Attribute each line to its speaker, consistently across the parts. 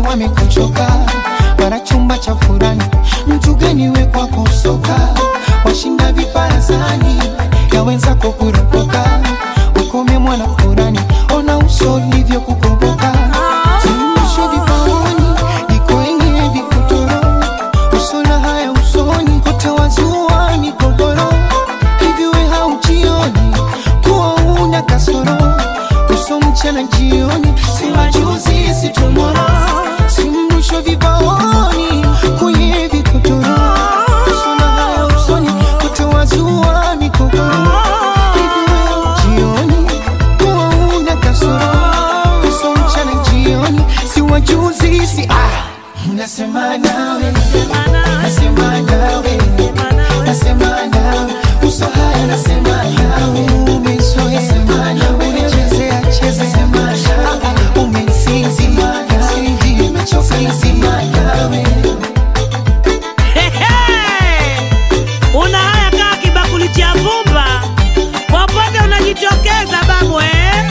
Speaker 1: wamekuchoka, wana chumba cha furani, mtu gani we kwako soka, washinda viparazani ya wenzako kuropoka, ukome mwana furani, ona uso livyo kukomboka, zimusho vipaoni, niko enye vikutoro, usola haya usoni, kutawazua mikogoro, hivi we haujioni, kuwa una kasoro, uso mchana jioni, si majuzi si tomorrow, zimusho vipaoni, kwenye vikutoro, usola haya usoni, kutawazua mikogoro, hivi we haujioni, kuwa una kasoro, uso mchana jioni, si wajuzi si nasema nawe, nasema nawe, nasema nawe, uso haya nasema nawe, umezoea nasema nawe, unachezea cheza nasema nawe, umesizi nawe, nimechoka nasema nawe.
Speaker 2: Una haya kaa kibakuli cha vumba, popote unajitokeza babu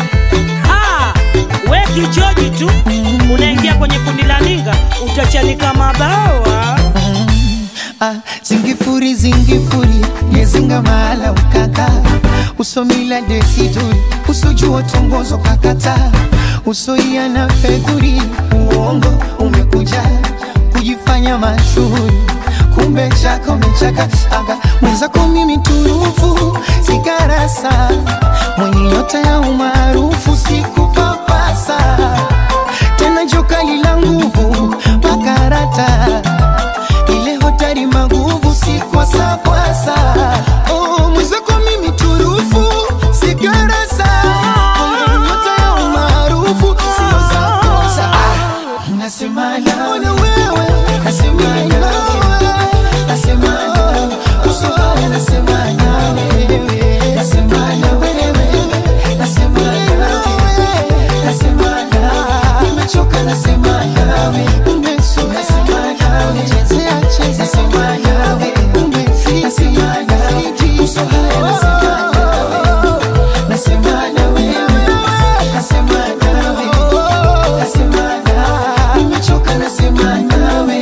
Speaker 2: we kichoji tu, unaingia kwenye kundi la ninga, utachanika mabawa.
Speaker 1: Zingifuri zingifuri, yezinga mahala ukaka, usomila desiduri, usojua tongozo kakata, usoia na fedhuri, uongo umekuja, kujifanya mashuhuri, kumbe chaka umechaka, mwenzako mimi turufu, sigarasa, mwenye nyota ya umaarufu, sikupapasa, tena joka lila nguvu, makarata, ile hotari maguvu, sikwasa kwasa, mwenzako mimi turufu, sigarasa, mwenye nyota ya umaarufu, sio za kosa, nasema nawe, nasema nawe, nasema nawe, uso haya nasema nawe, nasema nawe, nasema nawe, nasema nawe, nimechoka nasema nawe, umesoea nasema nawe, chezea cheza nasema nawe, umefika nasema nawe, uso haya nasema nawe, nasema nawe, nasema nawe, nasema nawe, nimechoka nasema nawe.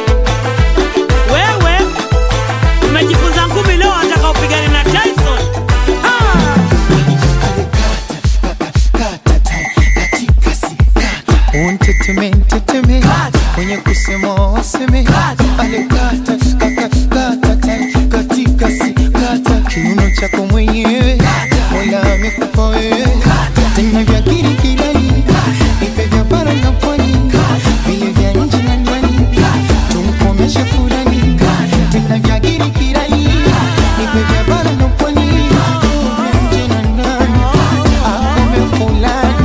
Speaker 2: Wewe umejifunza ngumi leo, ataka upigane na Tyson.
Speaker 1: Unteteme, teteme, mwenye kusema waseme, ale kata, katika si, kata, kiuno chako mwenyewe, Mola amekupa wewe, tena vya kirikirani, ipe vya bara na pwani, vile vya nje na ndani, tumkomeshe fulani, tena vya kirikirani, ipe vya bara na pwani, vya nje na ndani, akome fulani.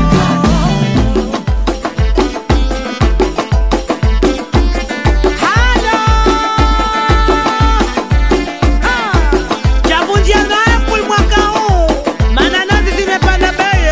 Speaker 2: Javunjia naye kul mwaka huu, mananazi zimepanda bei.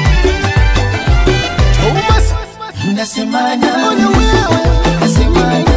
Speaker 1: Nasema nawe, nasema nawe.